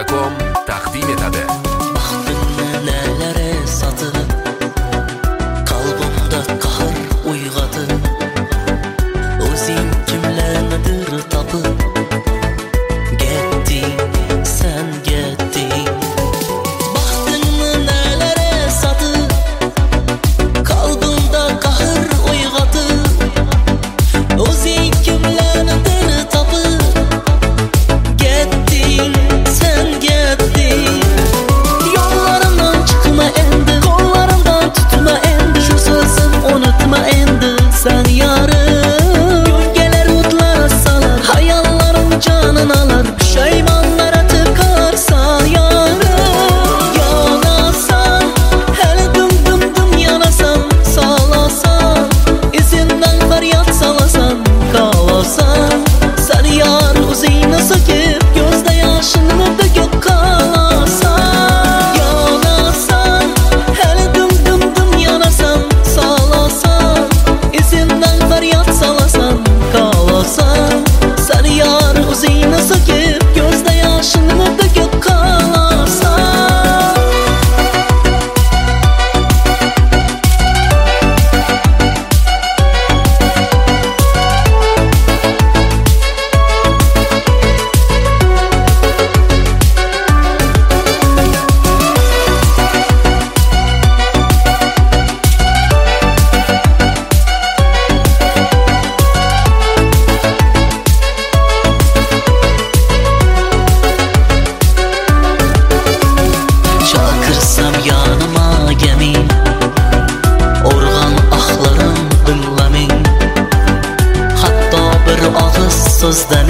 Gmail.com taqdim etadi. Baxtimni nalari sotib, qalbimda qahr uyg'otib, o'zing kimlarnidir topib, getding, sen getding. Baxtimni nalari sotib, qalbimda qahr uyg'otib, o'zing kimlarnidir topib, getding, sen getding. Yo'llarimdan chiqma endi, qo'llarimdan tutma endi, shu so'zim unutma endi, sen yarim. Yo'lgalar o'tlar salar, hayollarim jonin olar, pushaymonlar tiqar san yarim. Yonasan, hali dum yonasan, solasan, izinden faryod solasan, qolasan. Sen yar o'zingni so'kib, ko'zda yoshingni to'kib qolasan. Yonasan, hali dum yonasan, solasan, izinden faryod solasan, qolasan. Sen yar o'zingni so'kib, ko'zda yoshingni to'kib qolasan. Chaqirsam yanıma gemi, organ ahlarım dinlaming, hatto bir og'iz so'zda